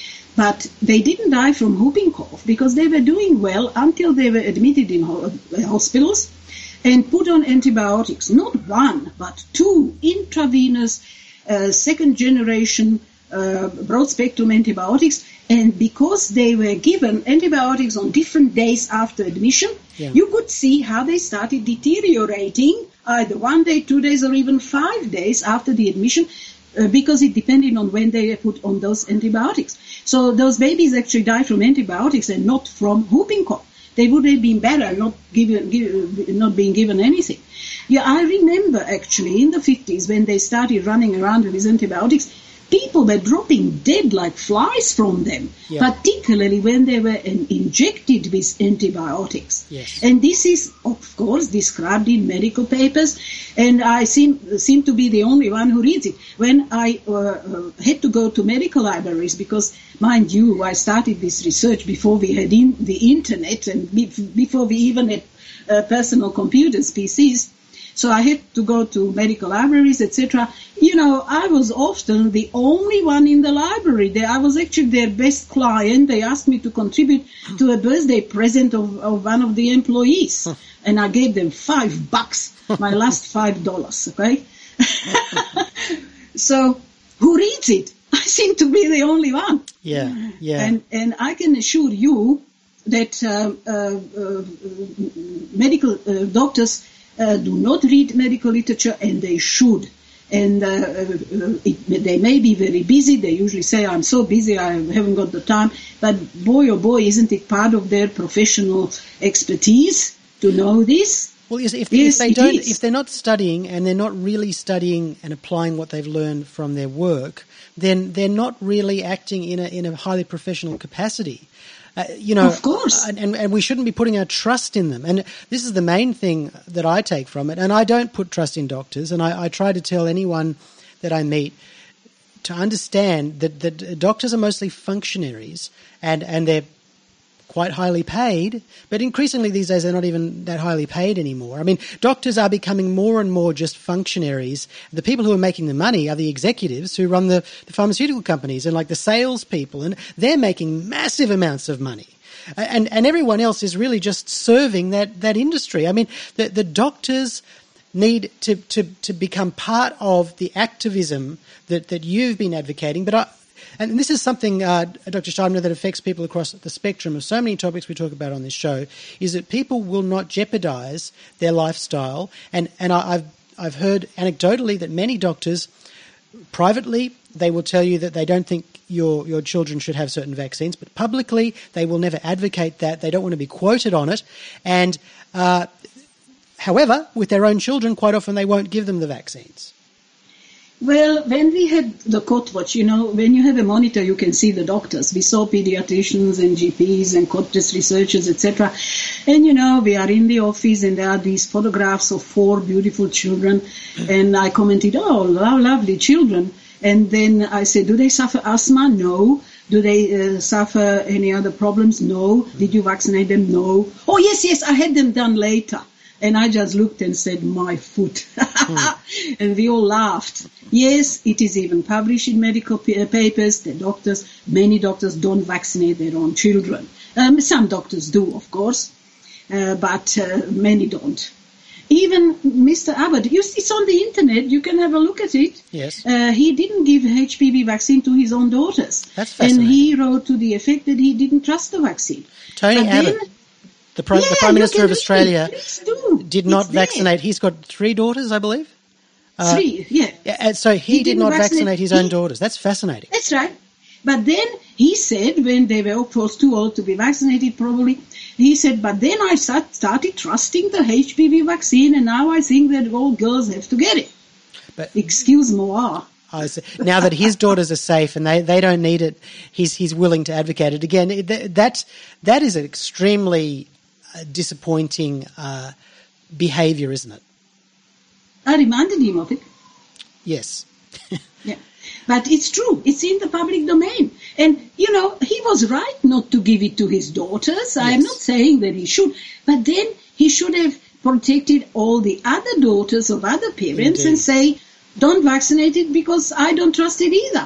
But they didn't die from whooping cough because they were doing well until they were admitted in ho- hospitals and put on antibiotics. Not one, but two intravenous Uh, second generation uh, broad spectrum antibiotics, and because they were given antibiotics on different days after admission, yeah. you could see how they started deteriorating either one day, two days, or even five days after the admission, uh, because it depended on when they were put on those antibiotics. So those babies actually died from antibiotics and not from whooping cough. They would have been better not given, give, not being given anything. Yeah, I remember actually in the fifties when they started running around with these antibiotics, people were dropping dead like flies from them, yeah. particularly when they were um, injected with antibiotics. Yes. And this is, of course, described in medical papers, and I seem seem to be the only one who reads it. When I uh, uh, had to go to medical libraries, because, mind you, I started this research before we had in the internet and be- before we even had uh, personal computers, P Cs, so I had to go to medical libraries, et cetera. You know, I was often the only one in the library. I was actually their best client. They asked me to contribute to a birthday present of, of one of the employees. And I gave them five bucks, my last five dollars, okay? So who reads it? I seem to be the only one. Yeah, yeah. And, and I can assure you that uh, uh, uh, medical uh, doctors Uh, do not read medical literature, and they should. And uh, uh, it, they may be very busy. They usually say, I'm so busy, I haven't got the time. But boy, oh boy, isn't it part of their professional expertise to know this? Well, yes, if, yes, if they don't, is. if they're not studying and they're not really studying and applying what they've learned from their work, then they're not really acting in a in a highly professional capacity. Uh, you know, of course, and, and we shouldn't be putting our trust in them. And this is the main thing that I take from it. And I don't put trust in doctors. And I, I try to tell anyone that I meet to understand that, that doctors are mostly functionaries, and, and they're quite highly paid, but increasingly these days they're not even that highly paid anymore. I mean, doctors are becoming more and more just functionaries. The people who are making the money are the executives who run the, the pharmaceutical companies and like the salespeople, and they're making massive amounts of money. And and everyone else is really just serving that, that industry. I mean, the, the doctors need to, to, to become part of the activism that, that you've been advocating, but I, and this is something, uh, Doctor Scheibner, that affects people across the spectrum of so many topics we talk about on this show, is that people will not jeopardise their lifestyle. And, and I, I've, I've heard anecdotally that many doctors, privately, they will tell you that they don't think your, your children should have certain vaccines, but publicly they will never advocate that. They don't want to be quoted on it. And uh, however, with their own children, quite often they won't give them the vaccines. Well, when we had the court watch, you know, when you have a monitor, you can see the doctors. We saw pediatricians and G Ps and court test researchers, et cetera. And, you know, we are in the office and there are these photographs of four beautiful children. And I commented, oh, how lovely children. And then I said, do they suffer asthma? No. Do they uh, suffer any other problems? No. Did you vaccinate them? No. Oh, yes, yes, I had them done later. And I just looked and said, my foot. mm. And we all laughed. Yes, it is even published in medical p- papers. The doctors, many doctors don't vaccinate their own children. Um, some doctors do, of course, uh, but uh, many don't. Even Mister Abbott, you, it's on the internet. You can have a look at it. Yes. Uh, he didn't give H P V vaccine to his own daughters. That's fascinating. And he wrote to the effect that he didn't trust the vaccine. Tony but Abbott. Then, The, Prime, yeah, the Prime Minister of Australia did not it's vaccinate. There. He's got three daughters, I believe. Uh, three, yeah. And so he, he did not vaccinate, vaccinate his own he, daughters. That's fascinating. That's right. But then he said, when they were of course too old to be vaccinated probably, he said, but then I start, started trusting the H P V vaccine and now I think that all girls have to get it. But excuse moi. I see. Now that his daughters are safe and they, they don't need it, he's he's willing to advocate it. Again, that, that is an extremely uh, disappointing uh, behaviour, isn't it? I reminded him of it. Yes. Yeah. But it's true. It's in the public domain. And, you know, he was right not to give it to his daughters. Yes. I am not saying that he should. But then he should have protected all the other daughters of other parents Indeed. And say, don't vaccinate it because I don't trust it either.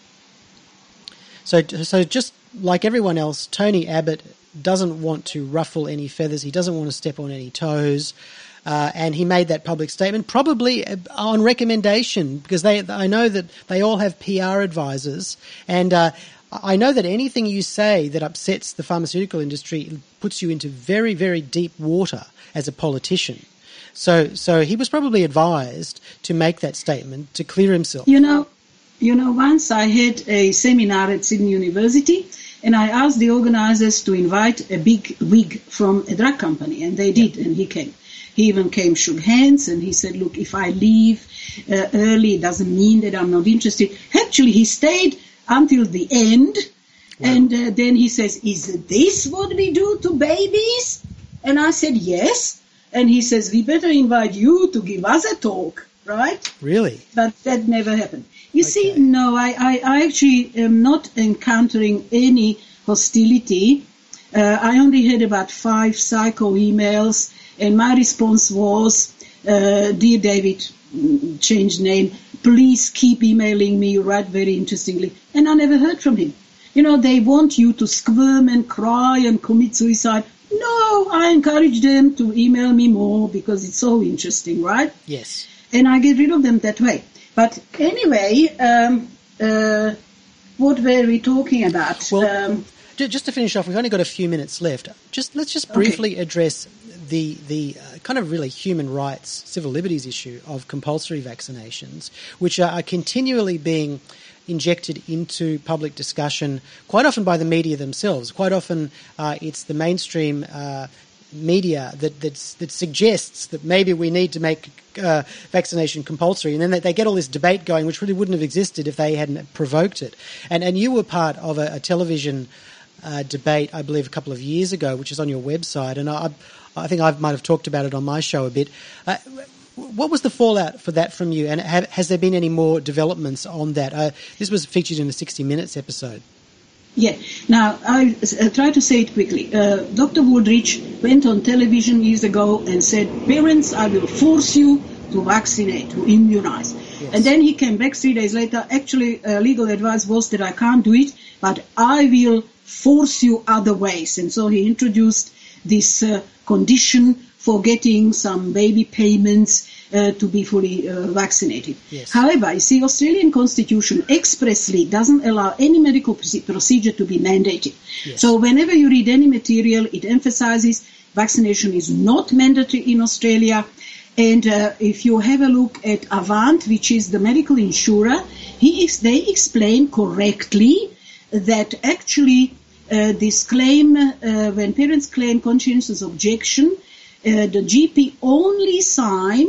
So, so just like everyone else, Tony Abbott doesn't want to ruffle any feathers. He doesn't want to step on any toes. Uh, and he made that public statement, probably on recommendation, because they, I know that they all have P R advisors, and uh, I know that anything you say that upsets the pharmaceutical industry puts you into very, very deep water as a politician. So, so he was probably advised to make that statement to clear himself. You know, you know, once I had a seminar at Sydney University, and I asked the organizers to invite a big wig from a drug company, and they did, and he came. He even came, shook hands, and he said, look, if I leave uh, early, it doesn't mean that I'm not interested. Actually, he stayed until the end, wow. and uh, then he says, is this what we do to babies? And I said, yes. And he says, we better invite you to give us a talk, right? Really? But that never happened. You okay. see, no, I, I, I actually am not encountering any hostility. Uh, I only had about five psycho emails. And my response was, uh, dear David, change name, please keep emailing me, you write very interestingly. And I never heard from him. You know, they want you to squirm and cry and commit suicide. No, I encourage them to email me more because it's so interesting, right? Yes. And I get rid of them that way. But anyway, um, uh, what were we talking about? Well, um, just to finish off, we've only got a few minutes left. Just let's just briefly okay. address the the uh, kind of really human rights, civil liberties issue of compulsory vaccinations, which are, are continually being injected into public discussion, quite often by the media themselves. Quite often uh, it's the mainstream uh, media that that's, that suggests that maybe we need to make uh, vaccination compulsory, and then they, they get all this debate going, which really wouldn't have existed if they hadn't provoked it. And and you were part of a, a television uh, debate, I believe, a couple of years ago, which is on your website, and I. I think I might have talked about it on my show a bit. Uh, what was the fallout for that from you, and have, has there been any more developments on that? Uh, this was featured in a sixty minutes episode. Yeah. Now, I uh, try to say it quickly. Uh, Doctor Woodridge went on television years ago and said, parents, I will force you to vaccinate, to immunize. Yes. And then he came back three days later. Actually, uh, legal advice was that I can't do it, but I will force you other ways. And so he introduced this uh, condition for getting some baby payments uh, to be fully uh, vaccinated. Yes. However, you see, Australian Constitution expressly doesn't allow any medical procedure to be mandated. Yes. So whenever you read any material, it emphasizes vaccination is not mandatory in Australia. And uh, if you have a look at Avant, which is the medical insurer, he ex- they explain correctly that actually Uh, this claim, uh, when parents claim conscientious objection, uh, the G P only signs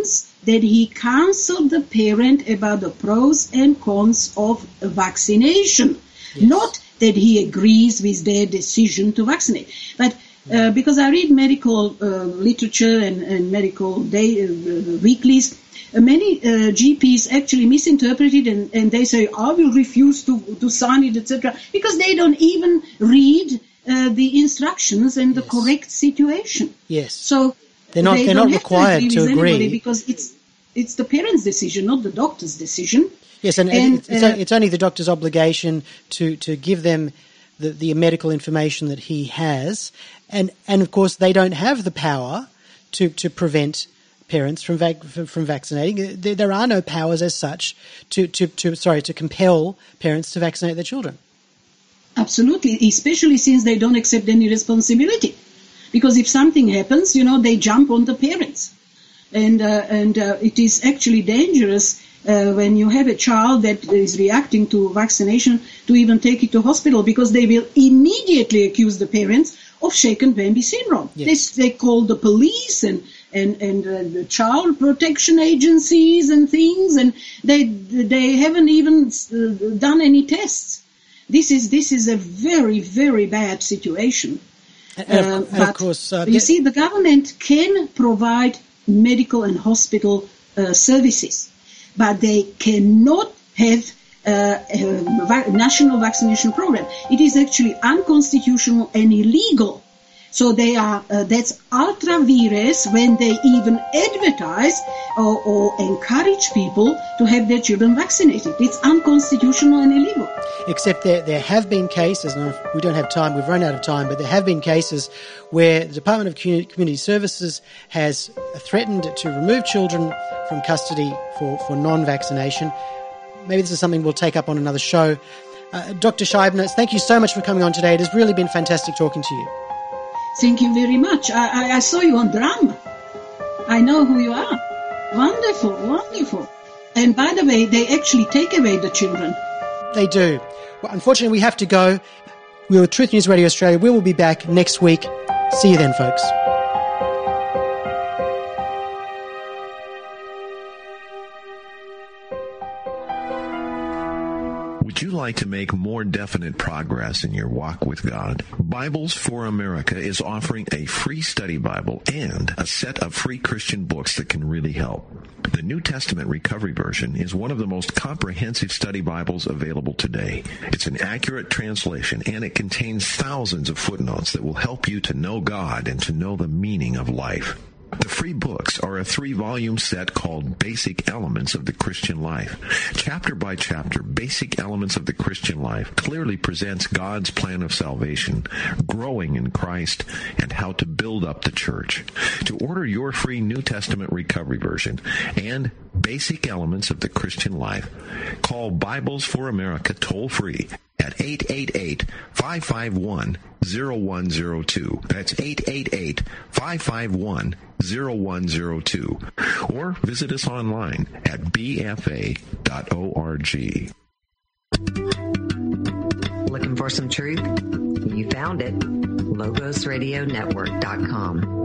that he counseled the parent about the pros and cons of vaccination, yes. Not that he agrees with their decision to vaccinate. But uh, because I read medical uh, literature and, and medical day, uh, weeklies, uh, many uh, G Ps actually misinterpret it, and, and they say, I will refuse to, to sign it, et cetera, because they don't even read uh, the instructions and the yes. correct situation. Yes. So they're not, they they're don't not required to to agree, agree. Because it's, it's the parent's decision, not the doctor's decision. Yes, and, and it's, uh, it's only the doctor's obligation to, to give them the, the medical information that he has. And, and of course, they don't have the power to, to prevent parents from vac- from vaccinating. There, there are no powers as such to, to, to sorry to compel parents to vaccinate their children. Absolutely, especially since they don't accept any responsibility. Because if something happens, you know, they jump on the parents. And, uh, and uh, it is actually dangerous Uh, when you have a child that is reacting to vaccination to even take it to hospital, because they will immediately accuse the parents of shaken baby syndrome. Yes. They, they call the police and and and uh, the child protection agencies and things, and they they haven't even uh, done any tests. This is this is a very very bad situation. And, and, uh, of, and but of course, uh, you see, the government can provide medical and hospital uh, services, but they cannot have uh, a va- national vaccination program. It is actually unconstitutional and illegal. So they are, uh, that's ultra vires when they even advertise or, or encourage people to have their children vaccinated. It's unconstitutional and illegal. Except there, there have been cases, and we don't have time, we've run out of time, but there have been cases where the Department of Community Services has threatened to remove children from custody for, for non-vaccination. Maybe this is something we'll take up on another show. Uh, Doctor Scheibner, thank you so much for coming on today. It has really been fantastic talking to you. Thank you very much. I, I, I saw you on Drum. I know who you are. Wonderful, wonderful. And by the way, they actually take away the children. They do. Well, unfortunately, we have to go. We're with Truth News Radio Australia. We will be back next week. See you then, folks. Would you like to make more definite progress in your walk with God? Bibles for America is offering a free study Bible and a set of free Christian books that can really help. The New Testament Recovery Version is one of the most comprehensive study Bibles available today. It's an accurate translation, and it contains thousands of footnotes that will help you to know God and to know the meaning of life. The free books are a three-volume set called Basic Elements of the Christian Life. Chapter by chapter, Basic Elements of the Christian Life clearly presents God's plan of salvation, growing in Christ, and how to build up the church. To order your free New Testament Recovery Version and Basic Elements of the Christian Life, call Bibles for America toll-free at eight eight eight, five five one, zero one zero two. That's eight eight eight, five five one, zero one zero two. Or visit us online at b f a dot org. Looking for some truth? You found it. logos radio network dot com.